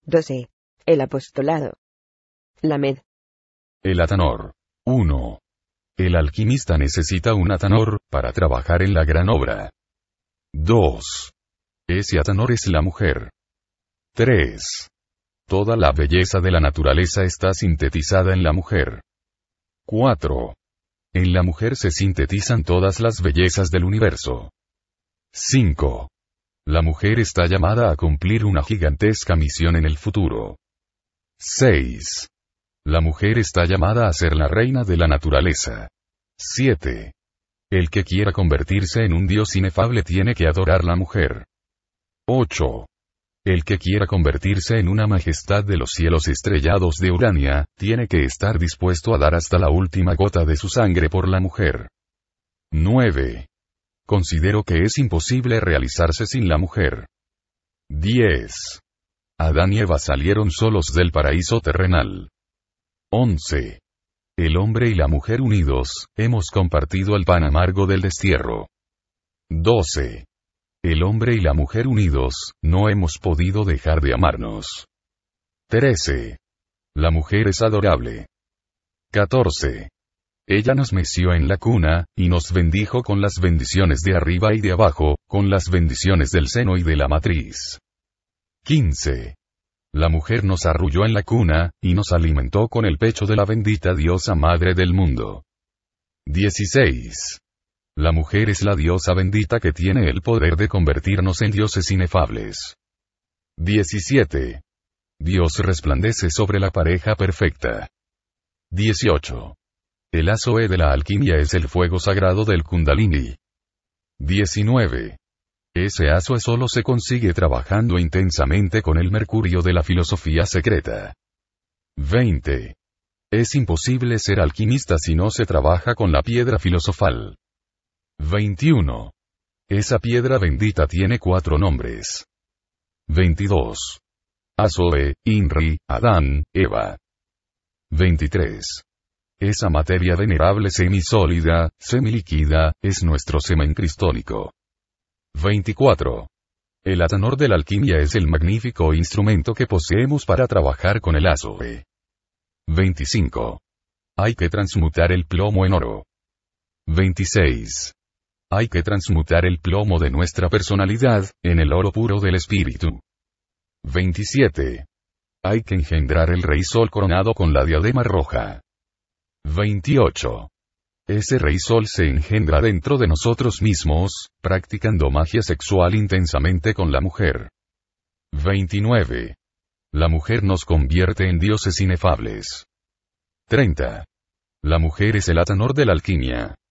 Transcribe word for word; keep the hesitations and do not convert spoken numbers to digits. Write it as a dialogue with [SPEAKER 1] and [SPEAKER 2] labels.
[SPEAKER 1] doce. El apostolado. Lamed.
[SPEAKER 2] El Atanor. uno. El alquimista necesita un Atanor, para trabajar en la gran obra. dos. Ese Atanor es la mujer. tres. Toda la belleza de la naturaleza está sintetizada en la mujer. cuatro. En la mujer se sintetizan todas las bellezas del universo. cinco. La mujer está llamada a cumplir una gigantesca misión en el futuro. seis. La mujer está llamada a ser la reina de la naturaleza. siete. El que quiera convertirse en un dios inefable tiene que adorar la mujer. ocho. El que quiera convertirse en una majestad de los cielos estrellados de Urania, tiene que estar dispuesto a dar hasta la última gota de su sangre por la mujer. nueve. Considero que es imposible realizarse sin la mujer. diez. Adán y Eva salieron solos del paraíso terrenal. once. El hombre y la mujer unidos, hemos compartido el pan amargo del destierro. doce. El hombre y la mujer unidos, no hemos podido dejar de amarnos. trece. La mujer es adorable. catorce. Ella nos meció en la cuna, y nos bendijo con las bendiciones de arriba y de abajo, con las bendiciones del seno y de la matriz. quince. La mujer nos arrulló en la cuna, y nos alimentó con el pecho de la bendita diosa madre del mundo. dieciséis. La mujer es la diosa bendita que tiene el poder de convertirnos en dioses inefables. diecisiete. Dios resplandece sobre la pareja perfecta. dieciocho. El Azoe de la alquimia es el fuego sagrado del Kundalini. diecinueve. Ese Azoe solo se consigue trabajando intensamente con el mercurio de la filosofía secreta. veinte. Es imposible ser alquimista si no se trabaja con la piedra filosofal. veintiuno. Esa piedra bendita tiene cuatro nombres. veintidós. Azoe, Inri, Adán, Eva. veintitrés. Esa materia venerable semisólida, semilíquida, es nuestro semen cristólico. veinticuatro. El Atanor de la alquimia es el magnífico instrumento que poseemos para trabajar con el Azoe. veinticinco. Hay que transmutar el plomo en oro. veintiséis. Hay que transmutar el plomo de nuestra personalidad, en el oro puro del espíritu. veintisiete. Hay que engendrar el rey sol coronado con la diadema roja. veintiocho. Ese rey sol se engendra dentro de nosotros mismos, practicando magia sexual intensamente con la mujer. veintinueve. La mujer nos convierte en dioses inefables. treinta. La mujer es el Atanor de la alquimia.